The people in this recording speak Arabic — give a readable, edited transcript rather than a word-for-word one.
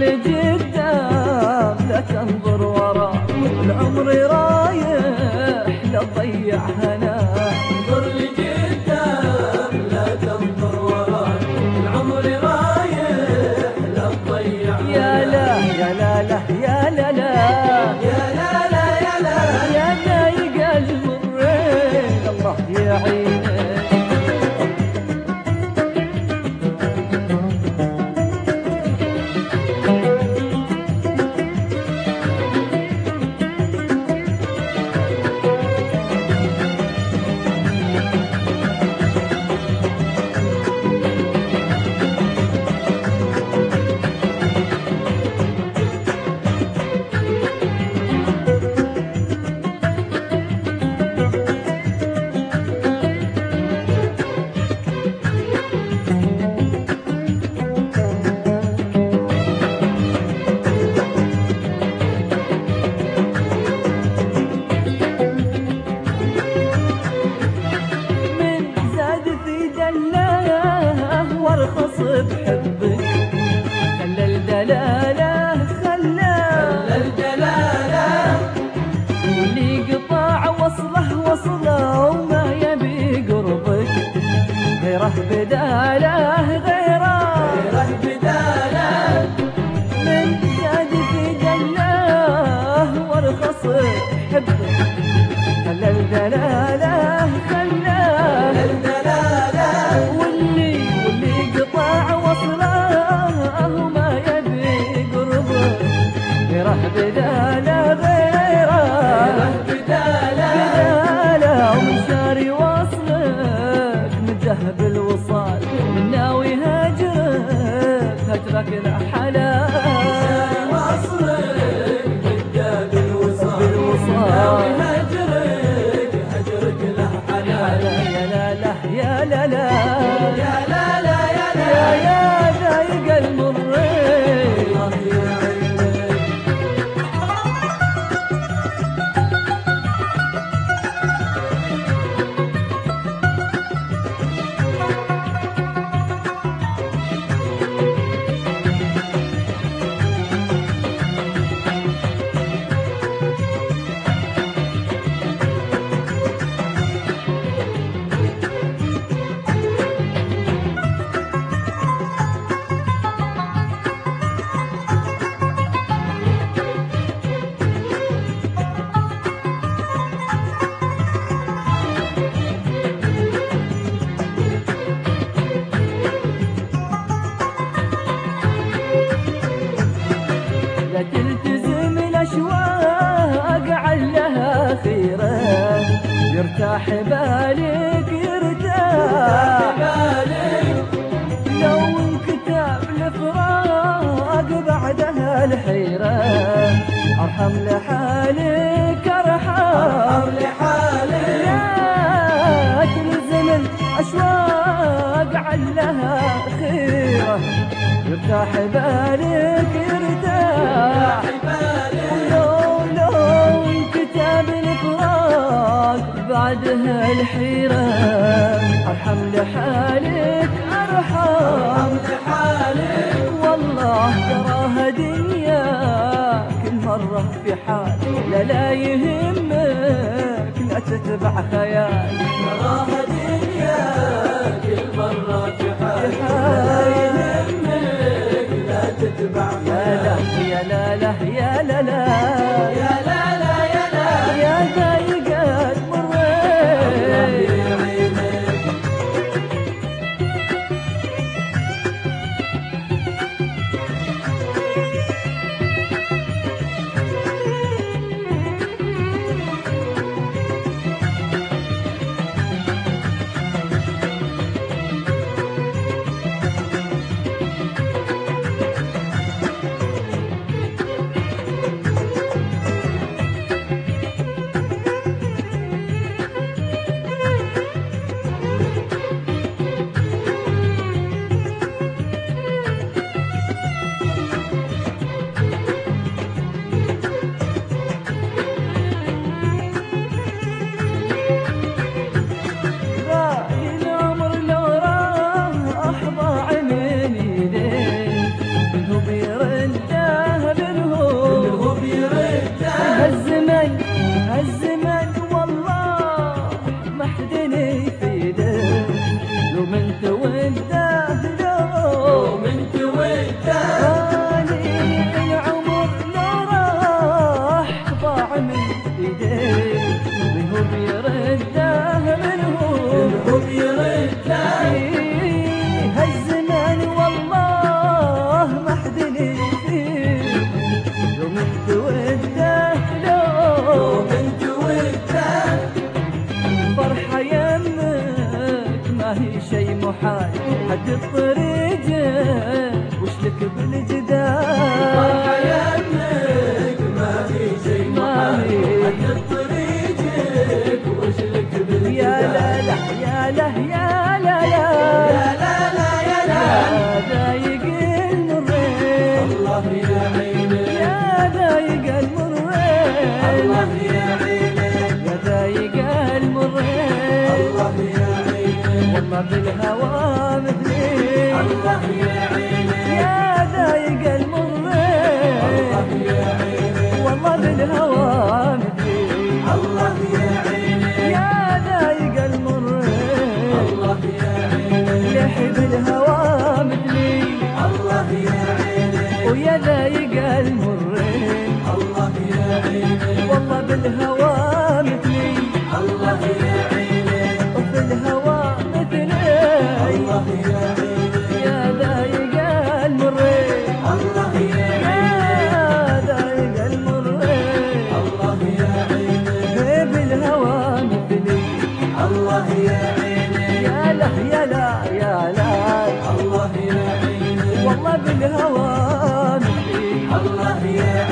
لقدام لا تنظر ورا، العمر رايح لا تضيع هناك. انظر لقدام لا تنظر ورا، العمر رايح لا تضيع هناك. يا لا يا لا لا يا لا لا يا لا لا يا لا يا ضايق المرين الله يعينك. وارخص بحبك خلى الدلالة خلى الدلالة، واللي قطع وصله وصله وما يبي قربك غيره بداله غيره بداله. من زاد في دلاه وارخص بحبك خلى الدلالة خلى الدلالة، واللي قطع وصله وما يبي قربه غيره بداله غيره بداله ومشاري وصلك مجهب الوصال من ناوي هجرك هجرك لا حلال وصلك مجهب الوصال ناوي هجرك هجرك له حلال. يا لا لا يا لا لا يا لا لا يا لا يا ضايق المرين الله يعينك. لا تلتزم الأشواق علها خيرة يرتاح بالك يرتاح بالك لو انكتب الفراق بعدها الحيرة أرحم لحالك أرحم لحالك. لا تلزم الأشواق علها خيرة يرتاح بالك يرتاح لو كتاب الفراق بعدها الحيرة أرحم لحالك أرحم لحالك. والله تراها دنيا كل مرة في حال لا يهمك لا تتبع خيال تراها دنيا كل مرة في حال تتبع يا لا لا يا لا لا يا لا لا يا لا يا ضايق المرين يعينك. الله يا عيني يا له يا لا يا لا الله يا عيني والله بالهوى نحيي الله يا